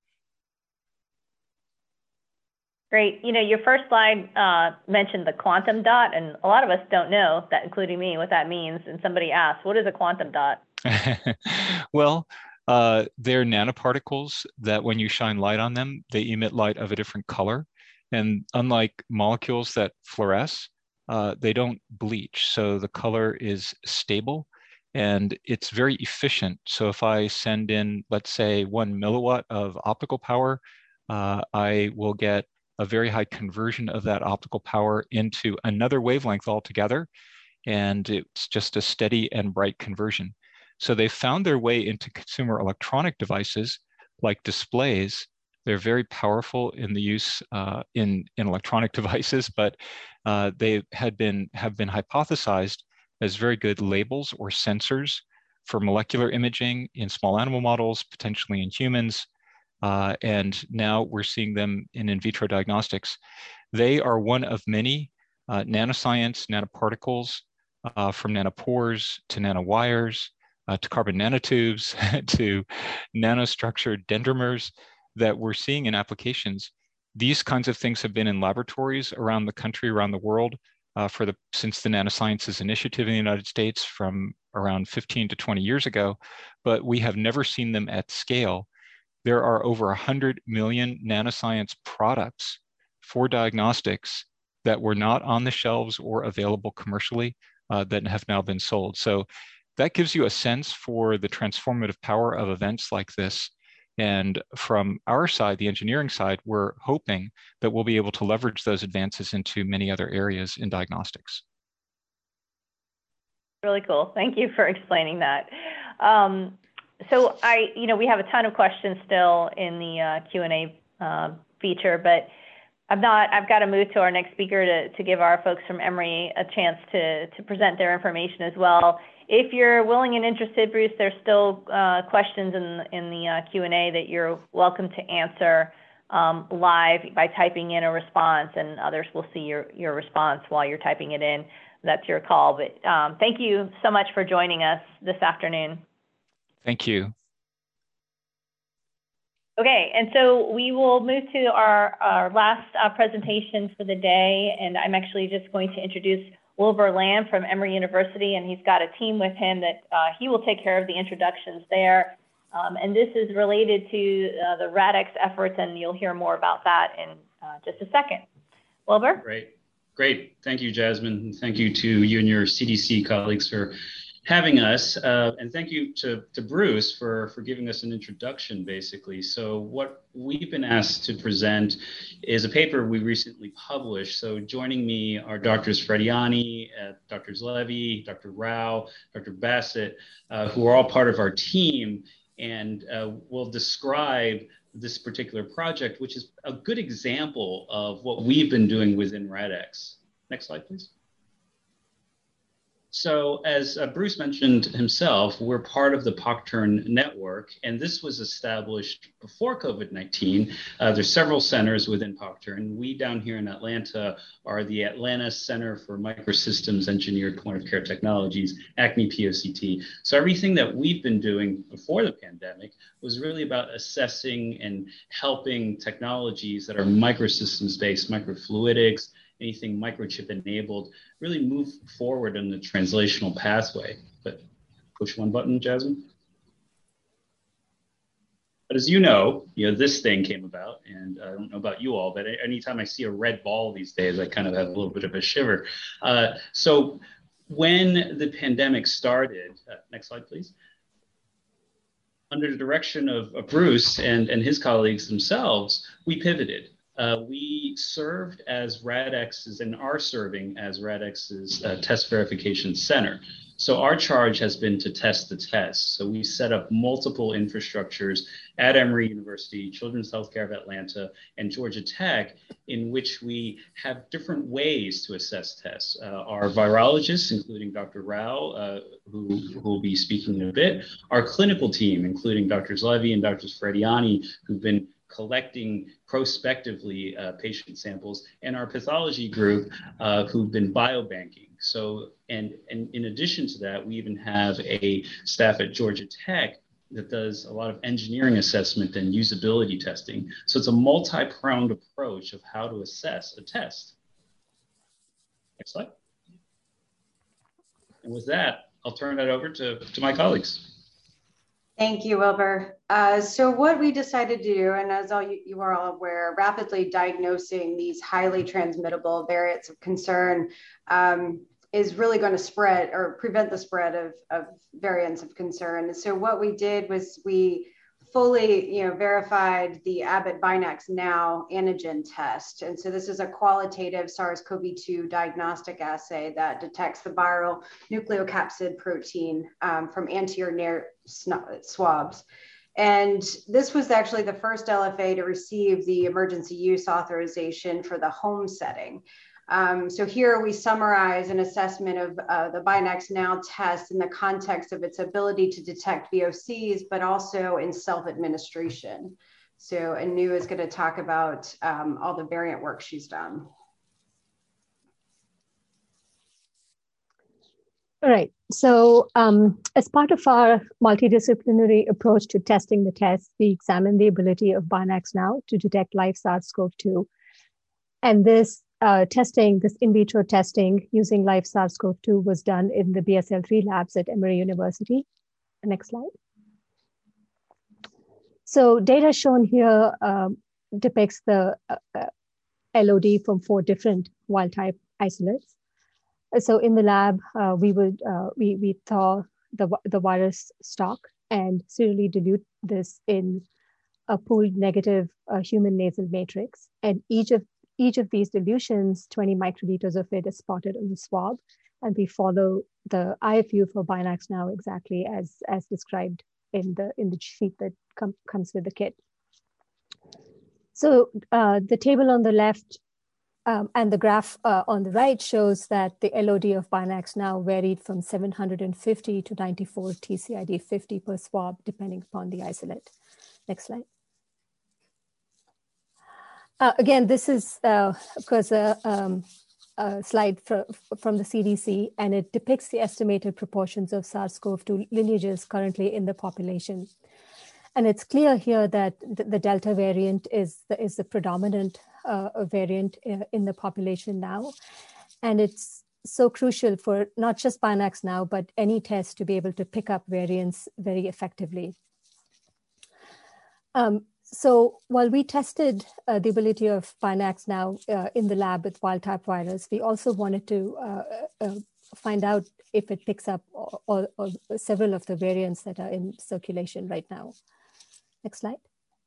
Great. You know, your first slide uh, mentioned the quantum dot, and a lot of us don't know that, including me, what that means. And somebody asked, what is a quantum dot? Well, Uh, they're nanoparticles that when you shine light on them, they emit light of a different color. And unlike molecules that fluoresce, uh, they don't bleach. So the color is stable and it's very efficient. So if I send in, let's say, one milliwatt of optical power, uh, I will get a very high conversion of that optical power into another wavelength altogether. And it's just a steady and bright conversion. So they found their way into consumer electronic devices like displays. They're very powerful in the use uh, in, in electronic devices, but uh, they had been, have been hypothesized as very good labels or sensors for molecular imaging in small animal models, potentially in humans. Uh, and now we're seeing them in in vitro diagnostics. They are one of many uh, nanoscience, nanoparticles, uh, from nanopores to nanowires, Uh, to carbon nanotubes, to nanostructured dendrimers that we're seeing in applications. These kinds of things have been in laboratories around the country, around the world, uh, for the since the Nanosciences Initiative in the United States from around fifteen to twenty years ago, but we have never seen them at scale. There are over one hundred million nanoscience products for diagnostics that were not on the shelves or available commercially uh, that have now been sold. So that gives you a sense for the transformative power of events like this. And from our side, the engineering side, we're hoping that we'll be able to leverage those advances into many other areas in diagnostics. Really cool. Thank you for explaining that. Um, so I, you know, we have a ton of questions still in the uh, Q and A uh, feature, but I'm not, I've got to move to our next speaker to, to give our folks from Emory a chance to, to present their information as well. If you're willing and interested, Bruce, there's still uh, questions in, in the uh, Q and A that you're welcome to answer um, live by typing in a response, and others will see your, your response while you're typing it in. That's your call. But um, thank you so much for joining us this afternoon. Thank you. Okay, and so we will move to our, our last uh, presentation for the day, and I'm actually just going to introduce Wilbur Lamb from Emory University, and he's got a team with him that uh, he will take care of the introductions there. Um, and this is related to uh, the RADx efforts, and you'll hear more about that in uh, just a second. Wilbur? Great, great. Thank you, Jasmine. Thank you to you and your C D C colleagues for having us, uh, and thank you to, to Bruce for, for giving us an introduction, basically. So what we've been asked to present is a paper we recently published. So joining me are Doctors Frediani, uh, Doctors Levy, Doctor Rao, Doctor Bassett, uh, who are all part of our team, and uh, will describe this particular project, which is a good example of what we've been doing within RADx. Next slide, please. So as uh, Bruce mentioned himself, we're part of the POCTERN network, and this was established before COVID nineteen. Uh, there's several centers within POCTERN. We down here in Atlanta are the Atlanta Center for Microsystems Engineered Point of Care Technologies, ACME P O C T. So everything that we've been doing before the pandemic was really about assessing and helping technologies that are microsystems-based, microfluidics, anything microchip enabled, really move forward in the translational pathway. But push one button, Jasmine. But as you know, you know, this thing came about, and I don't know about you all, but anytime I see a red ball these days, I kind of have a little bit of a shiver. Uh, so when the pandemic started, uh, next slide, please. Under the direction of, of Bruce and, and his colleagues themselves, we pivoted. Uh, we served as RADx's and are serving as RADx's uh, test verification center. So our charge has been to test the tests. So we set up multiple infrastructures at Emory University, Children's Healthcare of Atlanta, and Georgia Tech, in which we have different ways to assess tests. Uh, our virologists, including Doctor Rao, uh, who, who will be speaking in a bit, our clinical team, including Doctors Levy and Doctors Frediani, who've been collecting prospectively uh, patient samples, and our pathology group uh, who've been biobanking. So, and, and in addition to that, we even have a staff at Georgia Tech that does a lot of engineering assessment and usability testing. So it's a multi-pronged approach of how to assess a test. Next slide. And with that, I'll turn that over to, to my colleagues. Thank you, Wilbur. Uh, so what we decided to do, and as all you, you are all aware, rapidly diagnosing these highly transmittable variants of concern um, is really going to spread or prevent the spread of, of variants of concern. So what we did was we fully, you know, verified the Abbott Binax Now antigen test. And so this is a qualitative SARS CoV two diagnostic assay that detects the viral nucleocapsid protein um, from anterior near swabs. And this was actually the first L F A to receive the emergency use authorization for the home setting. Um, so here we summarize an assessment of uh, the Binax Now test in the context of its ability to detect V O Cs, but also in self-administration. So Anu is going to talk about um, all the variant work she's done. All right. So um, as part of our multidisciplinary approach to testing the test, we examine the ability of Binax Now to detect live SARS CoV two. And this uh, testing, this in vitro testing using live SARS CoV two was done in the B S L three labs at Emory University. Next slide. So data shown here um, depicts the uh, uh, L O D from four different wild type isolates. So in the lab, uh, we would uh, we we thaw the the virus stock and serially dilute this in a pooled negative uh, human nasal matrix, and each of each of these dilutions, twenty microliters of it is spotted on the swab, and we follow the I F U for Binax Now exactly as as described in the in the sheet that com comes with the kit. So uh, the table on the left. Um, and the graph uh, on the right shows that the L O D of Binax Now varied from seven hundred fifty to ninety-four T C I D fifty per swab, depending upon the isolate. Next slide. Uh, again, this is, uh, of course, a, um, a slide fr from the C D C, and it depicts the estimated proportions of SARS CoV two lineages currently in the population. And it's clear here that the, the Delta variant is the, is the predominant uh, variant in the population now. And it's so crucial for not just Binax Now, but any test to be able to pick up variants very effectively. Um, so while we tested uh, the ability of Binax Now uh, in the lab with wild type virus, we also wanted to uh, uh, find out if it picks up or, or, or several of the variants that are in circulation right now. Next slide.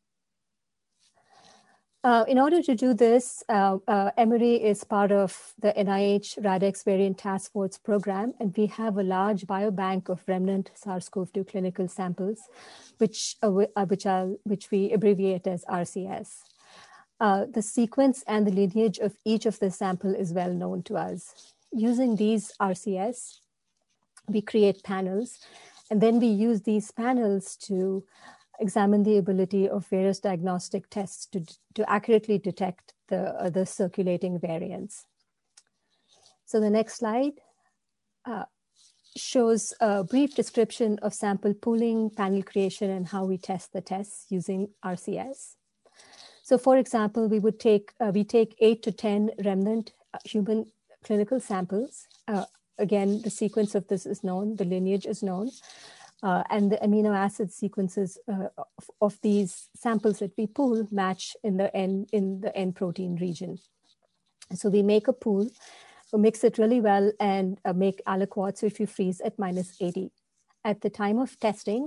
Uh, in order to do this, uh, uh, Emory is part of the N I H RADx Variant Task Force program, and we have a large biobank of remnant SARS CoV two clinical samples, which, uh, which, are, which we abbreviate as R C S. Uh, the sequence and the lineage of each of the sample is well known to us. Using these R C S, we create panels, and then we use these panels to examine the ability of various diagnostic tests to, to accurately detect the, uh, the circulating variants. So the next slide uh, shows a brief description of sample pooling, panel creation, and how we test the tests using R C S. So for example, we would take, uh, we take eight to ten remnant human clinical samples. Uh, again, the sequence of this is known, the lineage is known. Uh, and the amino acid sequences uh, of, of these samples that we pool match in the N, in the N protein region. So we make a pool, we mix it really well, and uh, make aliquot centrifuge at minus eighty. At the time of testing,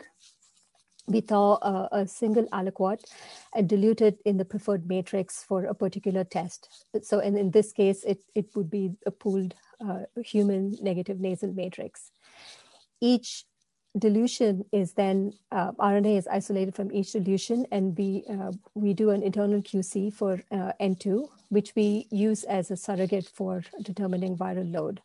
we thaw a, a single aliquot and dilute it in the preferred matrix for a particular test. So in, in this case, it, it would be a pooled uh, human negative nasal matrix. Each dilution is then, uh, R N A is isolated from each dilution, and we, uh, we do an internal Q C for uh, N two, which we use as a surrogate for determining viral load.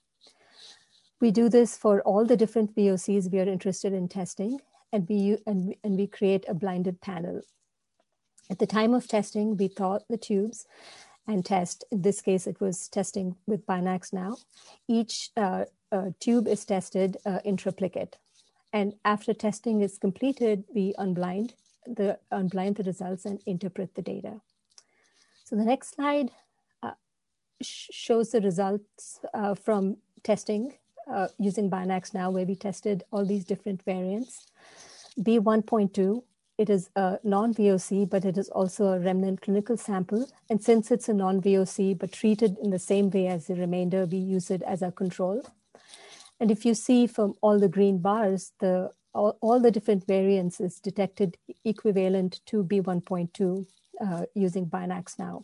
We do this for all the different V O Cs we are interested in testing, and we, and, and we create a blinded panel. At the time of testing, we thaw the tubes and test. In this case, it was testing with Binax now. Each uh, uh, tube is tested uh, in triplicate. And after testing is completed, we unblind the, unblind the results and interpret the data. So the next slide uh, sh shows the results uh, from testing uh, using Binax now, where we tested all these different variants. B one point two, it is a non-V O C, but it is also a remnant clinical sample. And since it's a non-V O C, but treated in the same way as the remainder, we use it as a control. And if you see from all the green bars, the, all, all the different variants is detected equivalent to B one point two uh, using Binax now.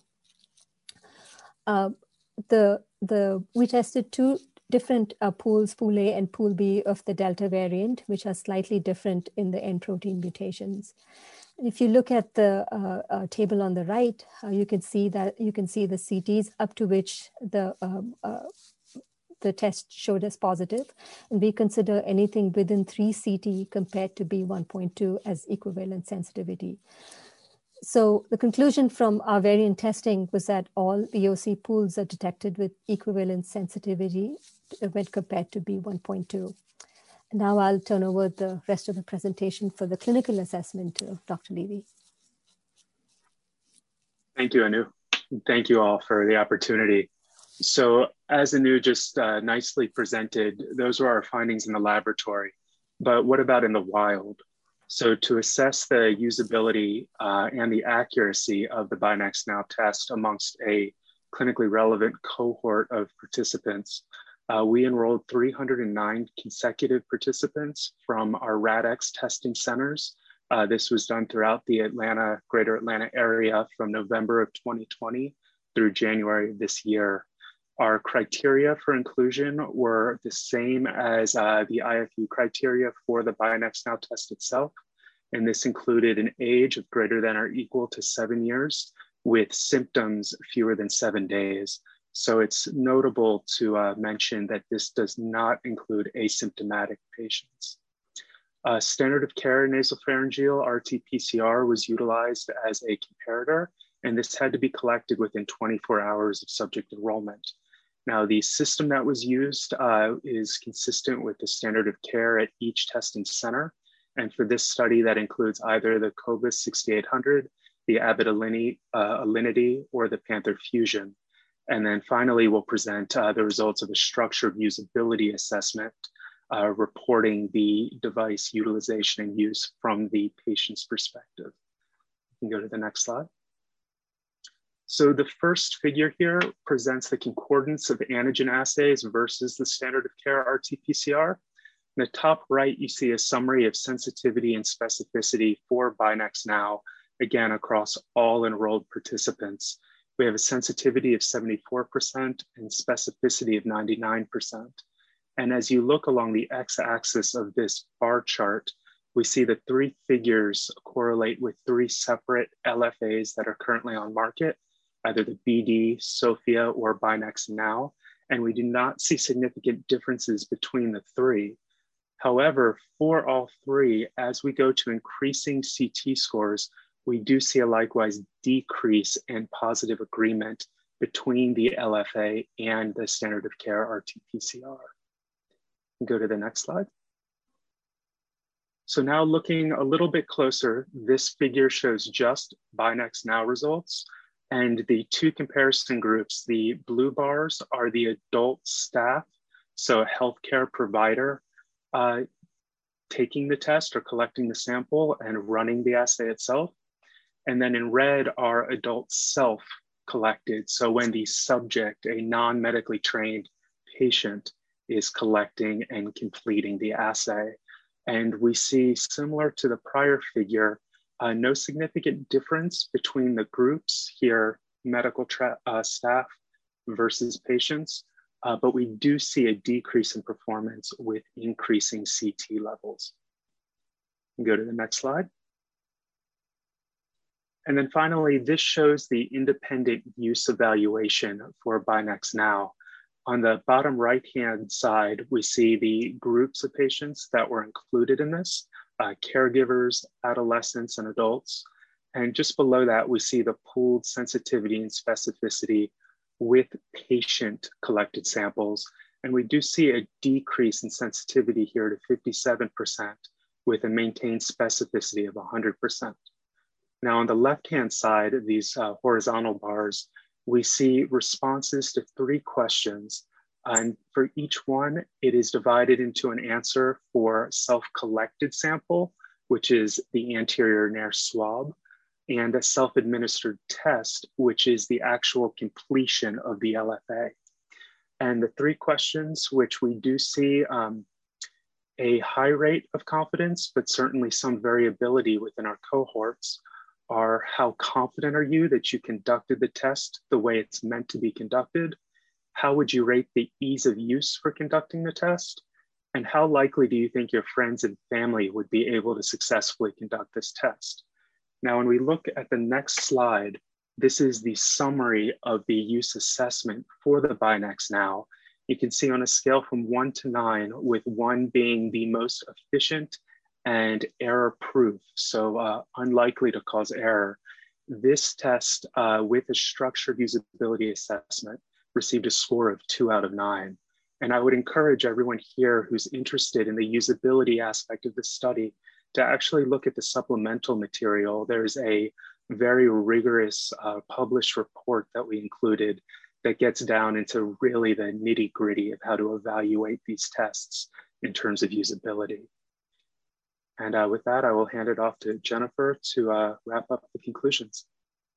Uh, the, the, we tested two different uh, pools, pool A and pool B of the Delta variant, which are slightly different in the N protein mutations. And if you look at the uh, uh, table on the right, uh, you can see that you can see the C Ts up to which the um, uh, the test showed as positive, and we consider anything within three C T compared to B one point two as equivalent sensitivity. So the conclusion from our variant testing was that all V O C pools are detected with equivalent sensitivity when compared to B one point two. Now I'll turn over the rest of the presentation for the clinical assessment to Doctor Levy. Thank you, Anu. Thank you all for the opportunity. So as Anu just uh, nicely presented, those were our findings in the laboratory, but what about in the wild? So to assess the usability uh, and the accuracy of the Binax Now test amongst a clinically relevant cohort of participants, uh, we enrolled three hundred nine consecutive participants from our RADx testing centers. Uh, this was done throughout the Atlanta, greater Atlanta area from November of twenty twenty through January of this year. Our criteria for inclusion were the same as uh, the I F U criteria for the Binax Now test itself. And this included an age of greater than or equal to seven years with symptoms fewer than seven days. So it's notable to uh, mention that this does not include asymptomatic patients. Uh, standard of care nasopharyngeal R T P C R was utilized as a comparator, and this had to be collected within twenty-four hours of subject enrollment. Now, the system that was used uh, is consistent with the standard of care at each testing center. And for this study, that includes either the Cobas sixty-eight hundred, the Abbott Alinity, uh, Alinity, or the Panther Fusion. And then finally, we'll present uh, the results of a structured usability assessment, uh, reporting the device utilization and use from the patient's perspective. You can go to the next slide. So the first figure here presents the concordance of antigen assays versus the standard of care R T P C R. In the top right, you see a summary of sensitivity and specificity for BinaxNOW, again, across all enrolled participants. We have a sensitivity of seventy-four percent and specificity of ninety-nine percent. And as you look along the x-axis of this bar chart, we see the three figures correlate with three separate L F As that are currently on market, either the B D, Sofia, or BinaxNOW, and we do not see significant differences between the three. However, for all three, as we go to increasing C T scores, we do see a likewise decrease in positive agreement between the L F A and the standard of care R T P C R. Go to the next slide. So now looking a little bit closer, this figure shows just BinaxNOW results. And the two comparison groups, the blue bars are the adult staff, so a healthcare provider uh, taking the test or collecting the sample and running the assay itself. And then in red are adult self-collected. So when the subject, a non-medically trained patient, is collecting and completing the assay. And we see, similar to the prior figure, uh, no significant difference between the groups here, medical uh, staff versus patients, uh, but we do see a decrease in performance with increasing C T levels. Go to the next slide. And then finally, this shows the independent use evaluation for BinaxNOW. On the bottom right-hand side, we see the groups of patients that were included in this, uh, caregivers, adolescents, and adults. And just below that, we see the pooled sensitivity and specificity with patient-collected samples. And we do see a decrease in sensitivity here to fifty-seven percent with a maintained specificity of one hundred percent. Now, on the left-hand side of these uh, horizontal bars, we see responses to three questions. And for each one, it is divided into an answer for self-collected sample, which is the anterior nair swab, and a self-administered test, which is the actual completion of the L F A. And the three questions, which we do see um, a high rate of confidence, but certainly some variability within our cohorts, are how confident are you that you conducted the test the way it's meant to be conducted? How would you rate the ease of use for conducting the test? And how likely do you think your friends and family would be able to successfully conduct this test? Now, when we look at the next slide, this is the summary of the use assessment for the BinaxNOW. You can see on a scale from one to nine, with one being the most efficient and error-proof, so uh, unlikely to cause error. This test uh, with a structured usability assessment received a score of two out of nine. And I would encourage everyone here who's interested in the usability aspect of the study to actually look at the supplemental material. There's a very rigorous uh, published report that we included that gets down into really the nitty-gritty of how to evaluate these tests in terms of usability. And uh, with that, I will hand it off to Jennifer to uh, wrap up the conclusions.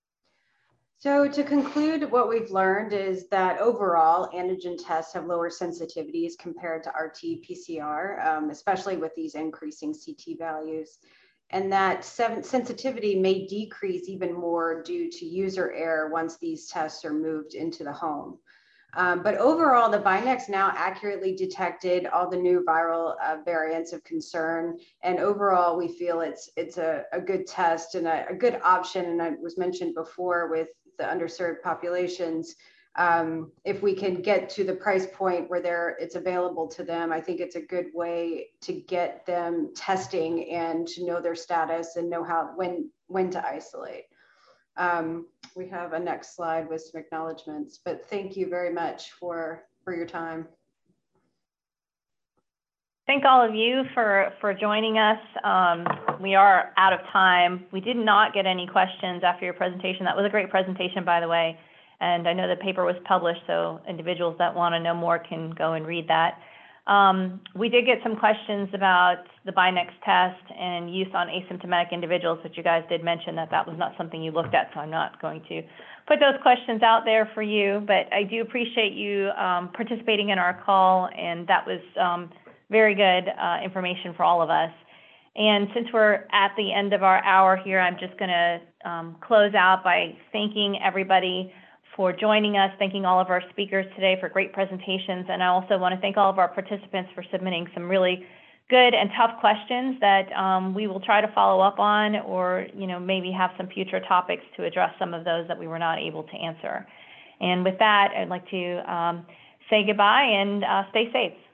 So to conclude, what we've learned is that overall antigen tests have lower sensitivities compared to R T P C R, um, especially with these increasing C T values. And that sensitivity may decrease even more due to user error once these tests are moved into the home. Um, but overall, the BinaxNOW accurately detected all the new viral uh, variants of concern. And overall, we feel it's it's a, a good test and a, a good option. And it was mentioned before with the underserved populations. Um, if we can get to the price point where they're, it's available to them, I think it's a good way to get them testing and to know their status and know how when when to isolate. Um, we have a next slide with some acknowledgements, but thank you very much for, for your time. Thank all of you for, for joining us. Um, we are out of time. We did not get any questions after your presentation. That was a great presentation, by the way. And I know the paper was published, so individuals that want to know more can go and read that. Um, we did get some questions about the Binax test and use on asymptomatic individuals, but you guys did mention that that was not something you looked at, so I'm not going to put those questions out there for you. But I do appreciate you um, participating in our call, and that was um, very good uh, information for all of us. And since we're at the end of our hour here, I'm just going to um, close out by thanking everybody for joining us, thanking all of our speakers today for great presentations. And I also want to thank all of our participants for submitting some really good and tough questions that um, we will try to follow up on, or you know, maybe have some future topics to address some of those that we were not able to answer. And with that, I'd like to um, say goodbye and uh, stay safe.